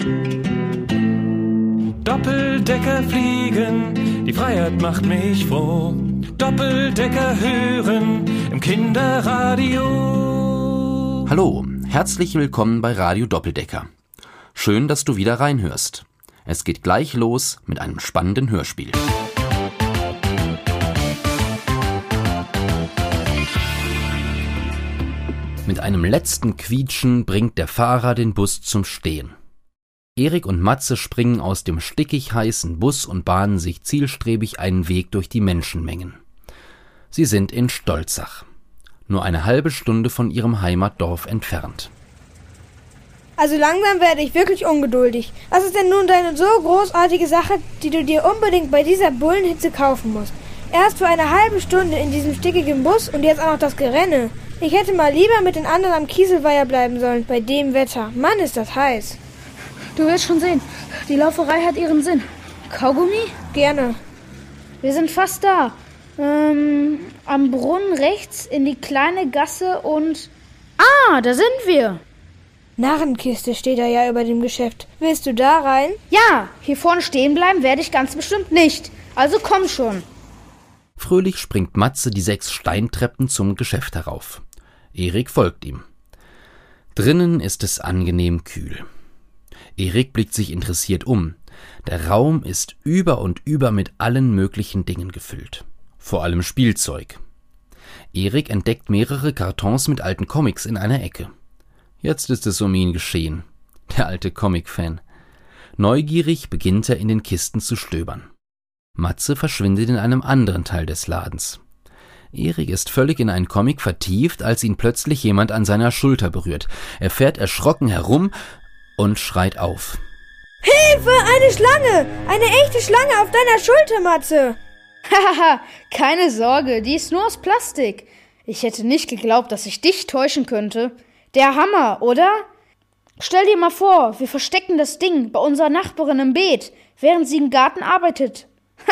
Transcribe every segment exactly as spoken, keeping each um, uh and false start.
Doppeldecker fliegen, die Freiheit macht mich froh. Doppeldecker hören im Kinderradio. Hallo, herzlich willkommen bei Radio Doppeldecker. Schön, dass du wieder reinhörst. Es geht gleich los mit einem spannenden Hörspiel. Mit einem letzten Quietschen bringt der Fahrer den Bus zum Stehen. Erik und Matze springen aus dem stickig heißen Bus und bahnen sich zielstrebig einen Weg durch die Menschenmengen. Sie sind in Stolzach, nur eine halbe Stunde von ihrem Heimatdorf entfernt. Also langsam werde ich wirklich ungeduldig. Was ist denn nun deine so großartige Sache, die du dir unbedingt bei dieser Bullenhitze kaufen musst? Erst vor einer halben Stunde in diesem stickigen Bus und jetzt auch noch das Gerenne. Ich hätte mal lieber mit den anderen am Kieselweiher bleiben sollen, bei dem Wetter. Mann, ist das heiß. Du wirst schon sehen, die Lauferei hat ihren Sinn. Kaugummi? Gerne. Wir sind fast da. Ähm, am Brunnen rechts in die kleine Gasse und... Ah, da sind wir! Narrenkiste steht da ja über dem Geschäft. Willst du da rein? Ja, hier vorne stehen bleiben werde ich ganz bestimmt nicht. Also komm schon. Fröhlich springt Matze die sechs Steintreppen zum Geschäft herauf. Erik folgt ihm. Drinnen ist es angenehm kühl. Erik blickt sich interessiert um. Der Raum ist über und über mit allen möglichen Dingen gefüllt. Vor allem Spielzeug. Erik entdeckt mehrere Kartons mit alten Comics in einer Ecke. Jetzt ist es um ihn geschehen. Der alte Comic-Fan. Neugierig beginnt er in den Kisten zu stöbern. Matze verschwindet in einem anderen Teil des Ladens. Erik ist völlig in einen Comic vertieft, als ihn plötzlich jemand an seiner Schulter berührt. Er fährt erschrocken herum und schreit auf. Hilfe, eine Schlange! Eine echte Schlange auf deiner Schulter, Matze! Hahaha, keine Sorge, die ist nur aus Plastik. Ich hätte nicht geglaubt, dass ich dich täuschen könnte. Der Hammer, oder? Stell dir mal vor, wir verstecken das Ding bei unserer Nachbarin im Beet, während sie im Garten arbeitet.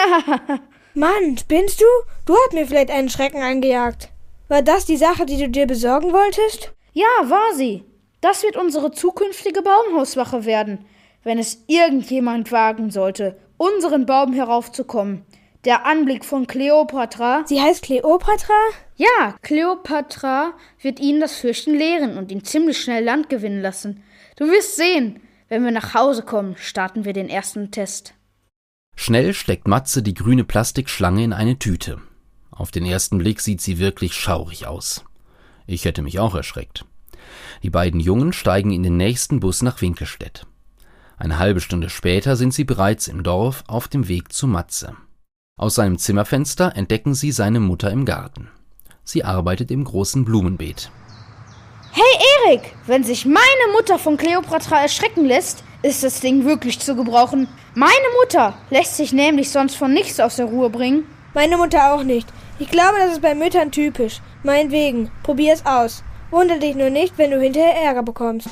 Mann, spinnst du? Du hast mir vielleicht einen Schrecken eingejagt. War das die Sache, die du dir besorgen wolltest? Ja, war sie. Das wird unsere zukünftige Baumhauswache werden, wenn es irgendjemand wagen sollte, unseren Baum heraufzukommen. Der Anblick von Kleopatra... Sie heißt Kleopatra? Ja, Kleopatra wird ihn das Fürchten lehren und ihn ziemlich schnell Land gewinnen lassen. Du wirst sehen, wenn wir nach Hause kommen, starten wir den ersten Test. Schnell steckt Matze die grüne Plastikschlange in eine Tüte. Auf den ersten Blick sieht sie wirklich schaurig aus. Ich hätte mich auch erschreckt. Die beiden Jungen steigen in den nächsten Bus nach Winkelstedt. Eine halbe Stunde später sind sie bereits im Dorf auf dem Weg zu Matze. Aus seinem Zimmerfenster entdecken sie seine Mutter im Garten. Sie arbeitet im großen Blumenbeet. Hey Erik, wenn sich meine Mutter von Kleopatra erschrecken lässt, ist das Ding wirklich zu gebrauchen. Meine Mutter lässt sich nämlich sonst von nichts aus der Ruhe bringen. Meine Mutter auch nicht. Ich glaube, das ist bei Müttern typisch. Meinetwegen, probier es aus. Wundere dich nur nicht, wenn du hinterher Ärger bekommst.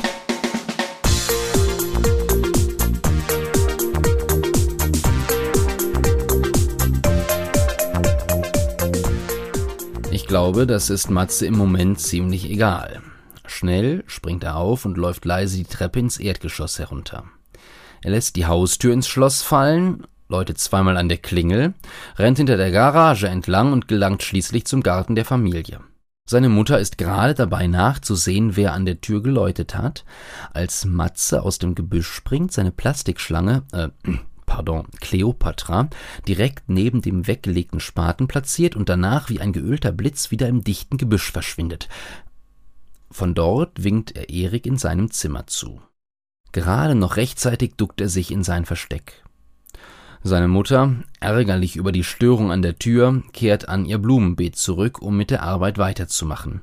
Ich glaube, das ist Matze im Moment ziemlich egal. Schnell springt er auf und läuft leise die Treppe ins Erdgeschoss herunter. Er lässt die Haustür ins Schloss fallen, läutet zweimal an der Klingel, rennt hinter der Garage entlang und gelangt schließlich zum Garten der Familie. Seine Mutter ist gerade dabei nachzusehen, wer an der Tür geläutet hat, als Matze aus dem Gebüsch springt, seine Plastikschlange, äh, pardon, Kleopatra, direkt neben dem weggelegten Spaten platziert und danach wie ein geölter Blitz wieder im dichten Gebüsch verschwindet. Von dort winkt er Erik in seinem Zimmer zu. Gerade noch rechtzeitig duckt er sich in sein Versteck. Seine Mutter, ärgerlich über die Störung an der Tür, kehrt an ihr Blumenbeet zurück, um mit der Arbeit weiterzumachen.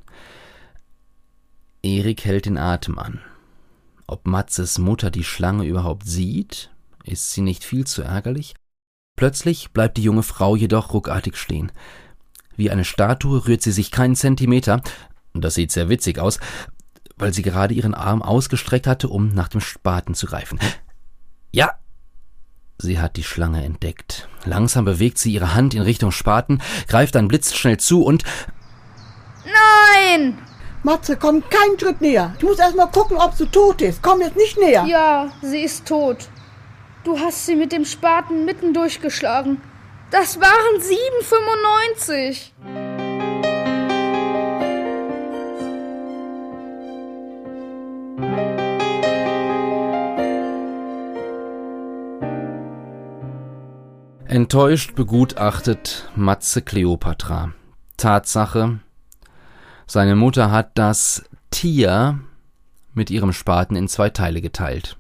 Erik hält den Atem an. Ob Matzes Mutter die Schlange überhaupt sieht? Ist sie nicht viel zu ärgerlich? Plötzlich bleibt die junge Frau jedoch ruckartig stehen. Wie eine Statue rührt sie sich keinen Zentimeter, das sieht sehr witzig aus, weil sie gerade ihren Arm ausgestreckt hatte, um nach dem Spaten zu greifen. Ja! Sie hat die Schlange entdeckt. Langsam bewegt sie ihre Hand in Richtung Spaten, greift dann blitzschnell zu und... Nein! Matze, komm keinen Schritt näher. Ich muss erst mal gucken, ob sie tot ist. Komm jetzt nicht näher. Ja, sie ist tot. Du hast sie mit dem Spaten mitten durchgeschlagen. Das waren sieben fünfundneunzig. Enttäuscht begutachtet Matze Kleopatra. Tatsache: Seine Mutter hat das Tier mit ihrem Spaten in zwei Teile geteilt.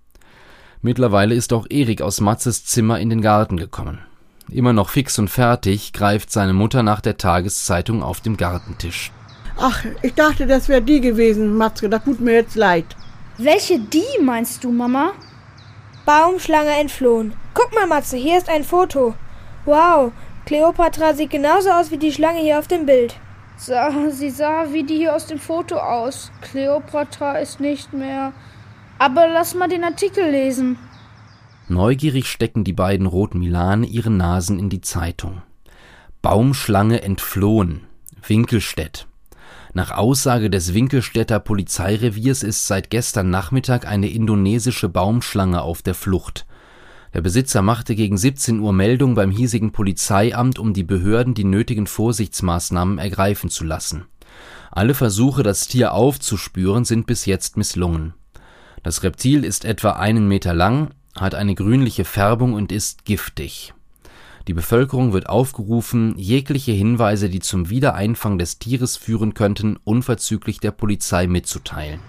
Mittlerweile ist auch Erik aus Matzes Zimmer in den Garten gekommen. Immer noch fix und fertig greift seine Mutter nach der Tageszeitung auf dem Gartentisch. Ach, ich dachte, das wäre die gewesen, Matze. Das tut mir jetzt leid. Welche die meinst du, Mama? Baumschlange entflohen. Guck mal, Matze, hier ist ein Foto. Wow, Kleopatra sieht genauso aus wie die Schlange hier auf dem Bild. Sah, sie sah wie die hier aus dem Foto aus. Kleopatra ist nicht mehr... Aber lass mal den Artikel lesen. Neugierig stecken die beiden roten Milane ihre Nasen in die Zeitung. Baumschlange entflohen. Winkelstedt. Nach Aussage des Winkelstädter Polizeireviers ist seit gestern Nachmittag eine indonesische Baumschlange auf der Flucht. Der Besitzer machte gegen siebzehn Uhr Meldung beim hiesigen Polizeiamt, um die Behörden die nötigen Vorsichtsmaßnahmen ergreifen zu lassen. Alle Versuche, das Tier aufzuspüren, sind bis jetzt misslungen. Das Reptil ist etwa einen Meter lang, hat eine grünliche Färbung und ist giftig. Die Bevölkerung wird aufgerufen, jegliche Hinweise, die zum Wiedereinfang des Tieres führen könnten, unverzüglich der Polizei mitzuteilen.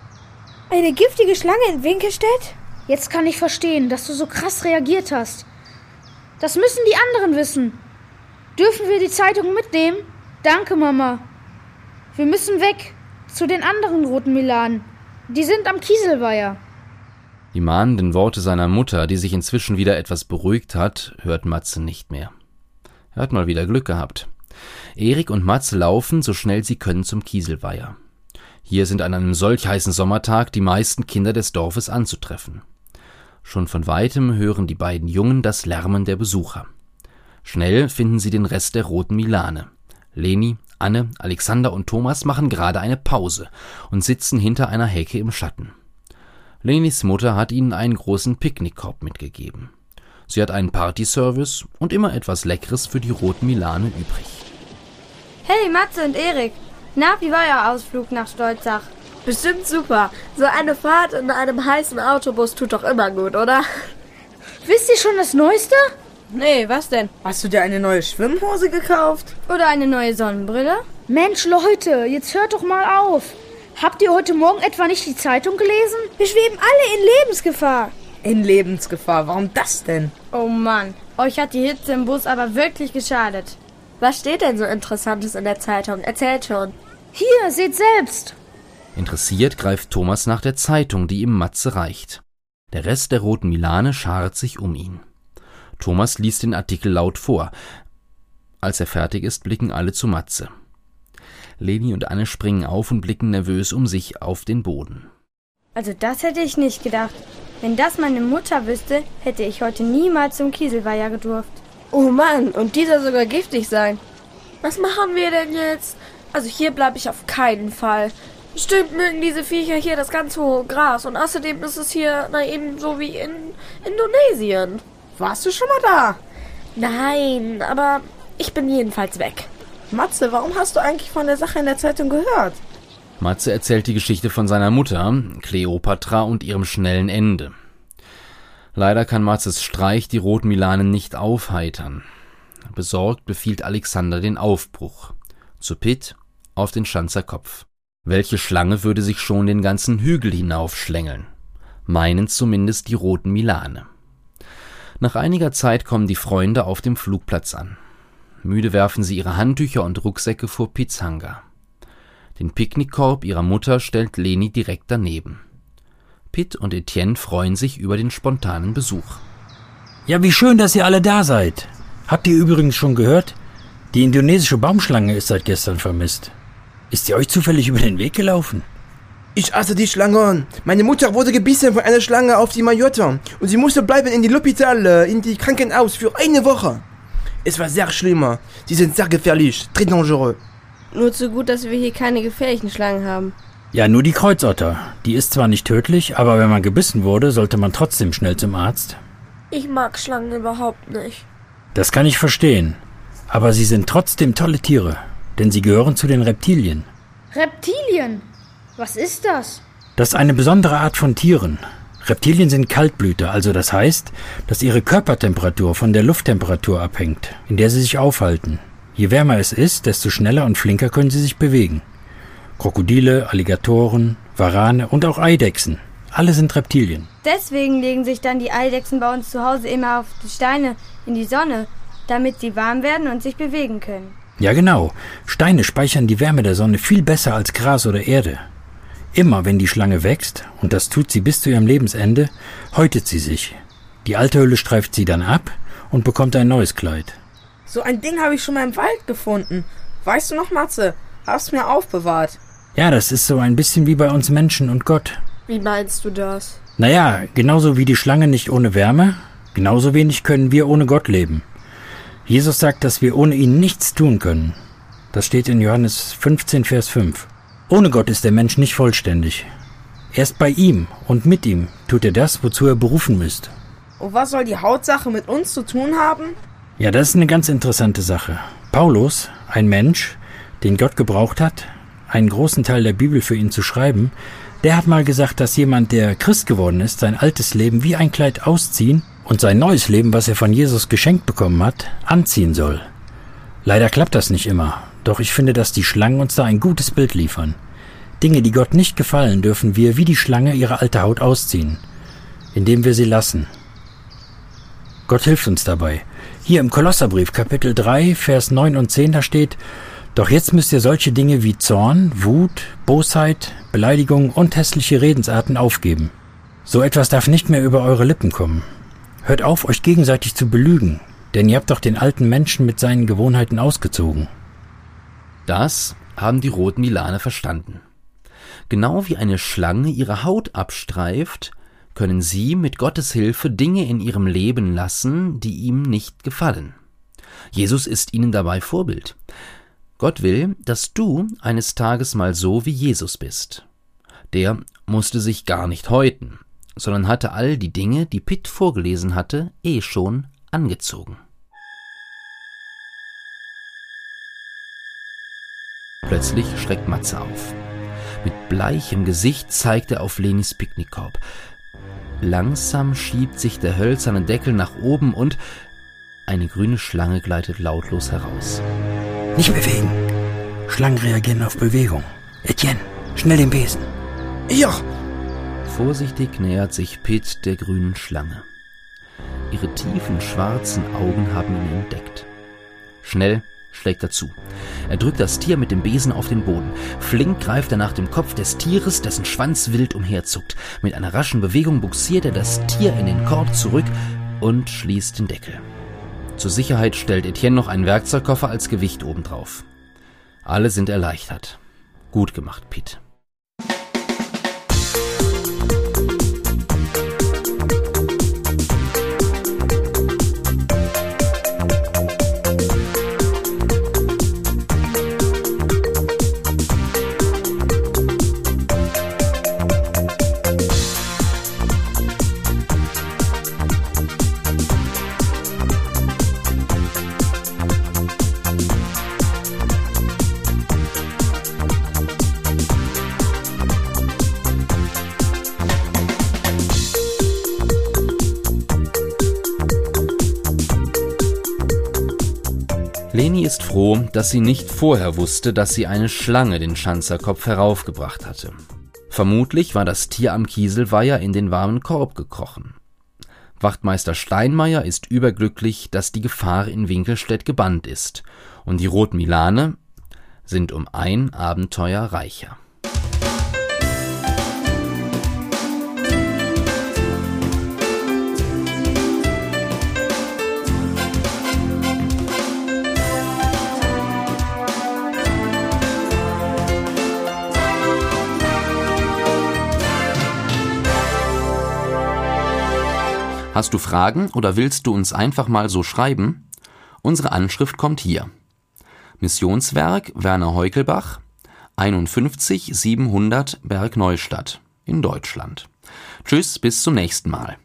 Eine giftige Schlange in Winkelstedt? Jetzt kann ich verstehen, dass du so krass reagiert hast. Das müssen die anderen wissen. Dürfen wir die Zeitung mitnehmen? Danke, Mama. Wir müssen weg, zu den anderen roten Milanen. Die sind am Kieselweiher. Die mahnenden Worte seiner Mutter, die sich inzwischen wieder etwas beruhigt hat, hört Matze nicht mehr. Er hat mal wieder Glück gehabt. Erik und Matze laufen, so schnell sie können, zum Kieselweiher. Hier sind an einem solch heißen Sommertag die meisten Kinder des Dorfes anzutreffen. Schon von weitem hören die beiden Jungen das Lärmen der Besucher. Schnell finden sie den Rest der roten Milane. Leni, Anne, Alexander und Thomas machen gerade eine Pause und sitzen hinter einer Hecke im Schatten. Lenis Mutter hat ihnen einen großen Picknickkorb mitgegeben. Sie hat einen Partyservice und immer etwas Leckeres für die roten Milane übrig. Hey Matze und Erik, na, wie war euer Ausflug nach Stolzach? Bestimmt super. So eine Fahrt in einem heißen Autobus tut doch immer gut, oder? Wisst ihr schon das Neueste? Nee, was denn? Hast du dir eine neue Schwimmhose gekauft? Oder eine neue Sonnenbrille? Mensch, Leute, jetzt hört doch mal auf. Habt ihr heute Morgen etwa nicht die Zeitung gelesen? Wir schweben alle in Lebensgefahr. In Lebensgefahr, warum das denn? Oh Mann, euch hat die Hitze im Bus aber wirklich geschadet. Was steht denn so Interessantes in der Zeitung? Erzählt schon. Hier, seht selbst. Interessiert greift Thomas nach der Zeitung, die ihm Matze reicht. Der Rest der roten Milane schart sich um ihn. Thomas liest den Artikel laut vor. Als er fertig ist, blicken alle zu Matze. Leni und Anne springen auf und blicken nervös um sich auf den Boden. Also das hätte ich nicht gedacht. Wenn das meine Mutter wüsste, hätte ich heute niemals zum Kieselweiher gedurft. Oh Mann, und die soll sogar giftig sein. Was machen wir denn jetzt? Also hier bleibe ich auf keinen Fall. Bestimmt mögen diese Viecher hier das ganz hohe Gras und außerdem ist es hier, na eben so wie in Indonesien. Warst du schon mal da? Nein, aber ich bin jedenfalls weg. Matze, warum hast du eigentlich von der Sache in der Zeitung gehört? Matze erzählt die Geschichte von seiner Mutter, Kleopatra, und ihrem schnellen Ende. Leider kann Matzes Streich die roten Milanen nicht aufheitern. Besorgt befiehlt Alexander den Aufbruch. Zu Pitt auf den Schanzer Kopf. Welche Schlange würde sich schon den ganzen Hügel hinaufschlängeln? Meinen zumindest die roten Milane. Nach einiger Zeit kommen die Freunde auf dem Flugplatz an. Müde werfen sie ihre Handtücher und Rucksäcke vor Pitts Hangar. Den Picknickkorb ihrer Mutter stellt Leni direkt daneben. Pitt und Etienne freuen sich über den spontanen Besuch. Ja, wie schön, dass ihr alle da seid. Habt ihr übrigens schon gehört? Die indonesische Baumschlange ist seit gestern vermisst. Ist sie euch zufällig über den Weg gelaufen? Ich hasse die Schlangen. Meine Mutter wurde gebissen von einer Schlange auf die Mayotte und sie musste bleiben in die L'Hôpital, in die Krankenhaus für eine Woche. Es war sehr schlimm. Sie sind sehr gefährlich, très dangereux. Nur zu gut, dass wir hier keine gefährlichen Schlangen haben. Ja, nur die Kreuzotter. Die ist zwar nicht tödlich, aber wenn man gebissen wurde, sollte man trotzdem schnell zum Arzt. Ich mag Schlangen überhaupt nicht. Das kann ich verstehen. Aber sie sind trotzdem tolle Tiere, denn sie gehören zu den Reptilien. Reptilien? Was ist das? Das ist eine besondere Art von Tieren. Reptilien sind Kaltblüter, also das heißt, dass ihre Körpertemperatur von der Lufttemperatur abhängt, in der sie sich aufhalten. Je wärmer es ist, desto schneller und flinker können sie sich bewegen. Krokodile, Alligatoren, Warane und auch Eidechsen. Alle sind Reptilien. Deswegen legen sich dann die Eidechsen bei uns zu Hause immer auf die Steine in die Sonne, damit sie warm werden und sich bewegen können. Ja genau, Steine speichern die Wärme der Sonne viel besser als Gras oder Erde. Immer wenn die Schlange wächst, und das tut sie bis zu ihrem Lebensende, häutet sie sich. Die alte Hülle streift sie dann ab und bekommt ein neues Kleid. So ein Ding habe ich schon mal im Wald gefunden. Weißt du noch, Matze? Hast mir aufbewahrt. Ja, das ist so ein bisschen wie bei uns Menschen und Gott. Wie meinst du das? Naja, genauso wie die Schlange nicht ohne Wärme, genauso wenig können wir ohne Gott leben. Jesus sagt, dass wir ohne ihn nichts tun können. Das steht in Johannes fünfzehn, Vers fünf. Ohne Gott ist der Mensch nicht vollständig. Erst bei ihm und mit ihm tut er das, wozu er berufen ist. Und was soll die Hautsache mit uns zu tun haben? Ja, das ist eine ganz interessante Sache. Paulus, ein Mensch, den Gott gebraucht hat, einen großen Teil der Bibel für ihn zu schreiben, der hat mal gesagt, dass jemand, der Christ geworden ist, sein altes Leben wie ein Kleid ausziehen und sein neues Leben, was er von Jesus geschenkt bekommen hat, anziehen soll. Leider klappt das nicht immer, doch ich finde, dass die Schlangen uns da ein gutes Bild liefern. Dinge, die Gott nicht gefallen, dürfen wir wie die Schlange ihre alte Haut ausziehen, indem wir sie lassen. Gott hilft uns dabei. Hier im Kolosserbrief, Kapitel drei, Vers neun und zehn, da steht: Doch jetzt müsst ihr solche Dinge wie Zorn, Wut, Bosheit, Beleidigung und hässliche Redensarten aufgeben. So etwas darf nicht mehr über eure Lippen kommen. Hört auf, euch gegenseitig zu belügen, denn ihr habt doch den alten Menschen mit seinen Gewohnheiten ausgezogen. Das haben die Rotmilane verstanden. Genau wie eine Schlange ihre Haut abstreift, können sie mit Gottes Hilfe Dinge in ihrem Leben lassen, die ihm nicht gefallen. Jesus ist ihnen dabei Vorbild. Gott will, dass du eines Tages mal so wie Jesus bist. Der musste sich gar nicht häuten, sondern hatte all die Dinge, die Pitt vorgelesen hatte, eh schon angezogen. Plötzlich schreckt Matze auf. Mit bleichem Gesicht zeigt er auf Lenis Picknickkorb. Langsam schiebt sich der hölzerne Deckel nach oben und eine grüne Schlange gleitet lautlos heraus. Nicht bewegen. Schlangen reagieren auf Bewegung. Etienne, schnell den Besen. Ja! Vorsichtig nähert sich Pitt der grünen Schlange. Ihre tiefen schwarzen Augen haben ihn entdeckt. Schnell schlägt er zu. Er drückt das Tier mit dem Besen auf den Boden. Flink greift er nach dem Kopf des Tieres, dessen Schwanz wild umherzuckt. Mit einer raschen Bewegung buxiert er das Tier in den Korb zurück und schließt den Deckel. Zur Sicherheit stellt Etienne noch einen Werkzeugkoffer als Gewicht obendrauf. Alle sind erleichtert. Gut gemacht, Pitt. Leni ist froh, dass sie nicht vorher wusste, dass sie eine Schlange den Schanzerkopf heraufgebracht hatte. Vermutlich war das Tier am Kieselweiher in den warmen Korb gekrochen. Wachtmeister Steinmeier ist überglücklich, dass die Gefahr in Winkelstedt gebannt ist, und die Rotmilane sind um ein Abenteuer reicher. Hast du Fragen oder willst du uns einfach mal so schreiben? Unsere Anschrift kommt hier. Missionswerk Werner Heukelbach, einundfünfzig siebenhundert Bergneustadt in Deutschland. Tschüss, bis zum nächsten Mal.